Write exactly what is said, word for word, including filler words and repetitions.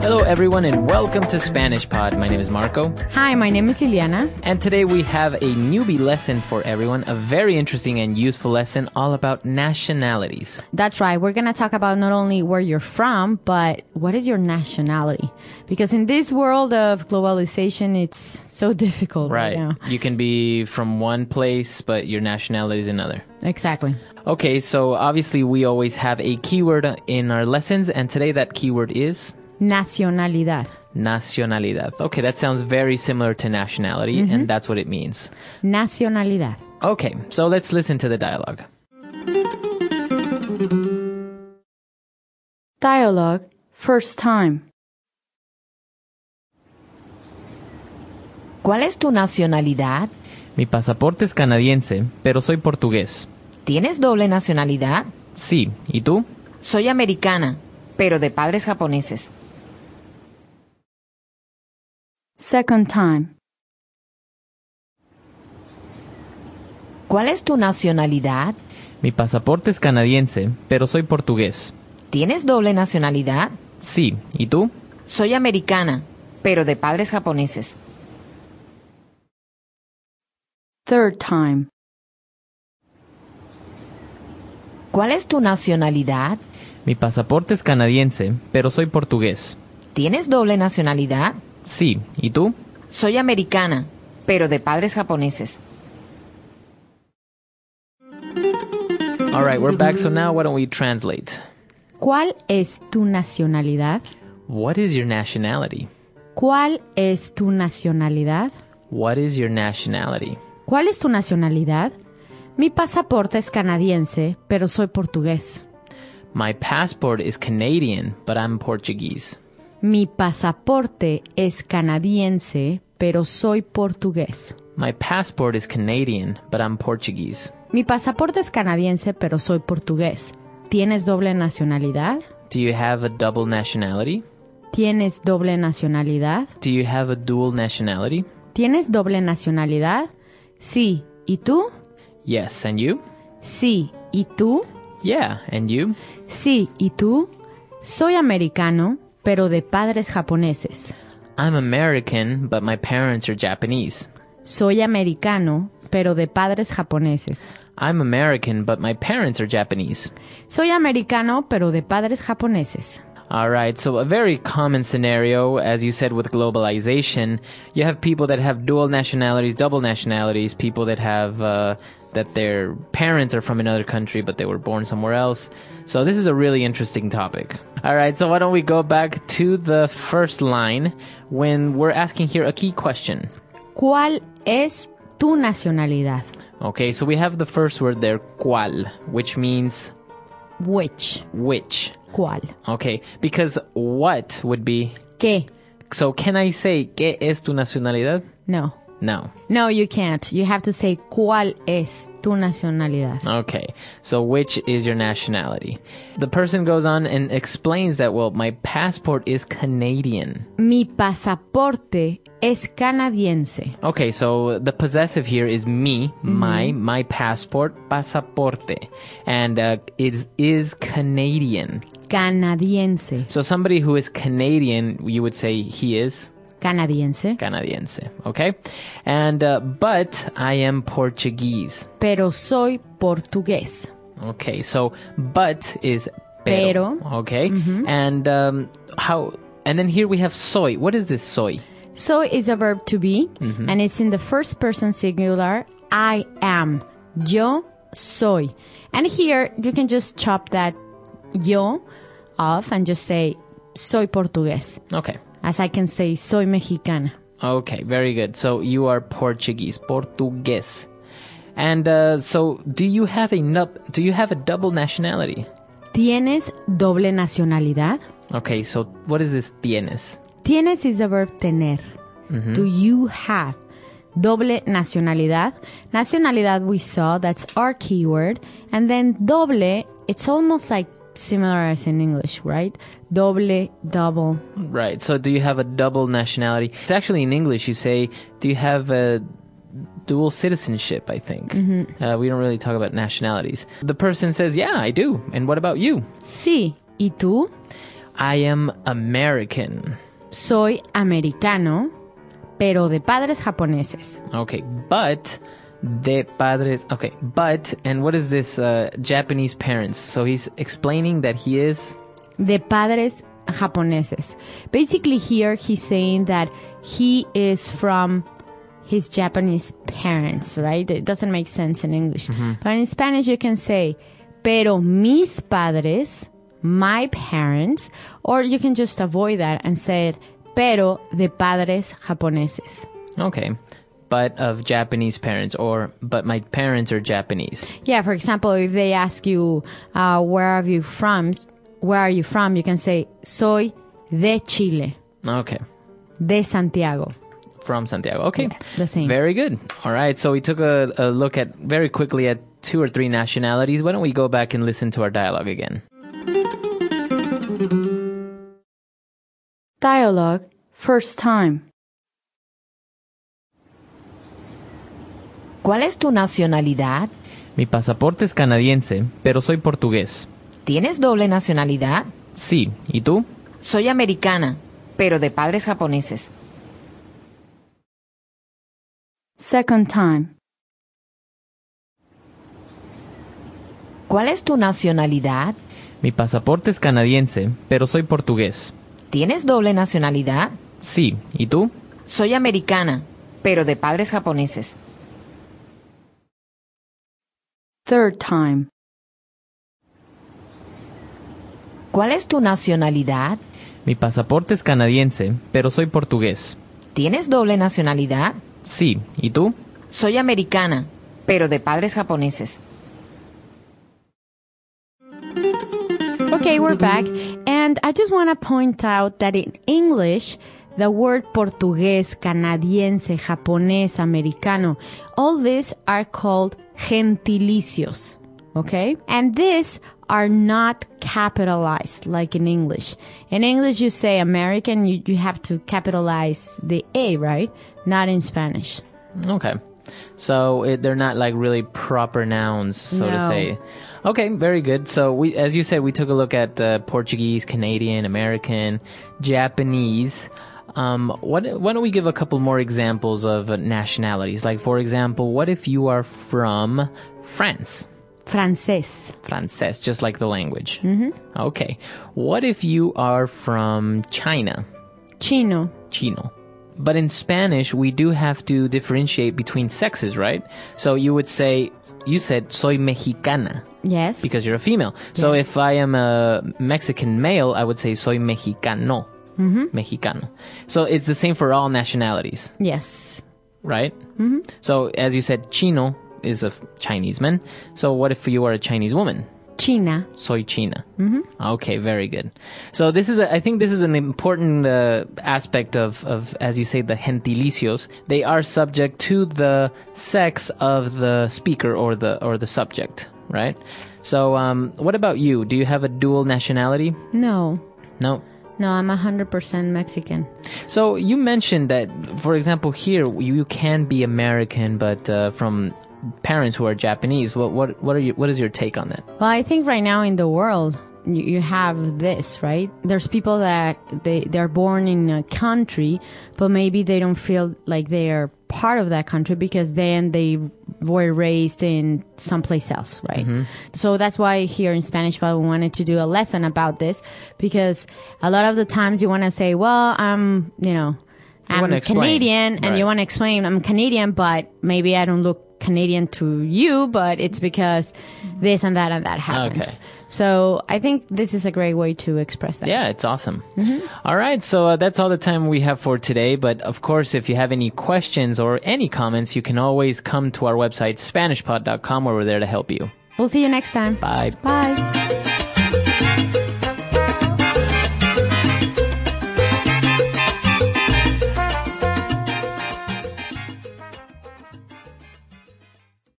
Hello, everyone, and welcome to Spanish Pod. My name is Marco. Hi, my name is Liliana. And today we have a newbie lesson for everyone, a very interesting and useful lesson all about nationalities. That's right. We're going to talk about not only where you're from, but what is your nationality? Because in this world of globalization, it's so difficult right, right now. You can be from one place, but your nationality is another. Exactly. Okay, so obviously we always have a keyword in our lessons, and today that keyword is... Nacionalidad. Nacionalidad. Okay, that sounds very similar to nationality, mm-hmm. and that's what it means. Nacionalidad. Okay, so let's listen to the dialogue. Dialogue, first time. ¿Cuál es tu nacionalidad? Mi pasaporte es canadiense, pero soy portugués. ¿Tienes doble nacionalidad? Sí, ¿y tú? Soy americana, pero de padres japoneses. Second time. ¿Cuál es tu nacionalidad? Mi pasaporte es canadiense, pero soy portugués. ¿Tienes doble nacionalidad? Sí, ¿y tú? Soy americana, pero de padres japoneses. Third time. ¿Cuál es tu nacionalidad? Mi pasaporte es canadiense, pero soy portugués. ¿Tienes doble nacionalidad? Sí, ¿y tú? Soy americana, pero de padres japoneses. All right, we're back, so now why don't we translate? ¿Cuál es tu nacionalidad? What is your nationality? ¿Cuál es tu nacionalidad? What is your nationality? ¿Cuál es tu nacionalidad? Mi pasaporte es canadiense, pero soy portugués. My passport is Canadian, but I'm Portuguese. Mi pasaporte es canadiense, pero soy portugués. My passport is Canadian, but I'm Portuguese. Mi pasaporte es canadiense, pero soy portugués. ¿Tienes doble nacionalidad? Do you have a double nationality? ¿Tienes doble nacionalidad? Do you have a dual nationality? ¿Tienes doble nacionalidad? Sí. ¿Y tú? Yes, and you? Sí. ¿Y tú? Yeah, and you? Sí. ¿Y tú? Soy americano, pero de padres japoneses. I'm American, but my parents are Japanese. Soy americano, pero de padres japoneses. I'm American, but my parents are Japanese. Soy americano, pero de padres japoneses. All right, so a very common scenario, as you said, with globalization, you have people that have dual nationalities, double nationalities, people that have, uh, that their parents are from another country, but they were born somewhere else. So this is a really interesting topic. All right, so why don't we go back to the first line when we're asking here a key question. ¿Cuál es tu nacionalidad? Okay, so we have the first word there, cuál, which means... Which. Which. ¿Cuál? Okay, because what would be... ¿Qué? So can I say, ¿qué es tu nacionalidad? No. No. No, you can't. You have to say, ¿cuál es tu nacionalidad? Okay, so which is your nationality? The person goes on and explains that, well, my passport is Canadian. Mi pasaporte es canadiense. Okay, so the possessive here is me, mm-hmm. my, my passport, pasaporte, and uh, it is Canadian. Canadiense. So somebody who is Canadian, you would say he is... Canadiense. Canadiense, okay? And, uh, but I am Portuguese. Pero soy portugués. Okay, so, but is pero, pero. Okay? Mm-hmm. And, um, how, and then here we have soy. What is this soy? Soy is a verb to be, mm-hmm. and it's in the first person singular, I am. Yo soy. And here, you can just chop that yo off and just say, soy portugués. Okay. As I can say, soy mexicana. Okay, very good. So you are Portuguese, portugués. And uh, so do you have a do you have a double nationality? ¿Tienes doble nacionalidad? Okay, so what is this tienes? Tienes is the verb tener. Mm-hmm. Do you have doble nacionalidad? Nacionalidad we saw, that's our keyword. And then doble, it's almost like similar as in English, right? Doble, double. Right. So do you have a double nationality? It's actually in English you say, do you have a dual citizenship, I think. Mm-hmm. Uh, we don't really talk about nationalities. The person says, yeah, I do. And what about you? Sí. ¿Y tú? I am American. Soy americano, pero de padres japoneses. Okay, but de padres. Okay, but, and what is this uh, Japanese parents? So he's explaining that he is... De padres japoneses. Basically here he's saying that he is from his Japanese parents, right? It doesn't make sense in English. Mm-hmm. But in Spanish you can say, pero mis padres, my parents, or you can just avoid that and say it, pero de padres japoneses. Okay. But of Japanese parents, or but my parents are Japanese. Yeah, for example, if they ask you, uh, where are you from? Where are you from? You can say, soy de Chile. Okay. De Santiago. From Santiago. Okay. Yeah, the same. Very good. All right. So we took a, a look at very quickly at two or three nationalities. Why don't we go back and listen to our dialogue again? Dialogue, first time. ¿Cuál es tu nacionalidad? Mi pasaporte es canadiense, pero soy portugués. ¿Tienes doble nacionalidad? Sí. ¿Y tú? Soy americana, pero de padres japoneses. Second time. ¿Cuál es tu nacionalidad? Mi pasaporte es canadiense, pero soy portugués. ¿Tienes doble nacionalidad? Sí. ¿Y tú? Soy americana, pero de padres japoneses. Third time. ¿Cuál es tu nacionalidad? Mi pasaporte es canadiense, pero soy portugués. ¿Tienes doble nacionalidad? Sí. ¿Y tú? Soy americana, pero de padres japoneses. Okay, we're back. And I just want to point out that in English, the word portugués, canadiense, japonés, americano, all these are called gentilicios. Okay? And these are not capitalized like in English. In English, you say American, you, you have to capitalize the A, right? Not in Spanish. Okay. So it, they're not like really proper nouns, so to No. say. Okay, very good. So we, as you said, we took a look at uh, Portuguese, Canadian, American, Japanese. Um, what, why don't we give a couple more examples of uh, nationalities? Like, for example, what if you are from France? Francés. Francés, just like the language. Mm-hmm. Okay. What if you are from China? Chino. Chino. But in Spanish, we do have to differentiate between sexes, right? So you would say, you said, soy mexicana. Yes. Because you're a female. So Yes. if I am a Mexican male, I would say soy mexicano. Mm-hmm. Mexicano. So it's the same for all nationalities, Yes. right? Mm-hmm. So as you said, Chino is a f- Chinese man. So what if you are a Chinese woman? China. Soy China. Mm-hmm. Okay, very good. So this is, a, I think this is an important uh, aspect of, of, as you say, the gentilicios. They are subject to the sex of the speaker or the or the subject, right? So um, what about you? Do you have a dual nationality? No. No. No, I'm one hundred percent Mexican. So you mentioned that, for example, here you can be American, but uh, from parents who are Japanese. What what what are you? What is your take on that? Well, I think right now in the world, you, you have this, right? There's people that they, they're born in a country, but maybe they don't feel like they are part of that country because then they were raised in someplace else, right? Mm-hmm. So that's why here in Spanish Pod we wanted to do a lesson about this, because a lot of the times you want to say, well, I'm, you know, I'm Canadian, and right. you want to explain I'm Canadian, but maybe I don't look Canadian to you, but it's because this and that and that happens. Okay. So I think this is a great way to express that. Yeah, it's awesome. Mm-hmm. All right, so uh, that's all the time we have for today. But of course, if you have any questions or any comments, you can always come to our website, Spanish Pod dot com, where we're there to help you. We'll see you next time. Bye. Bye.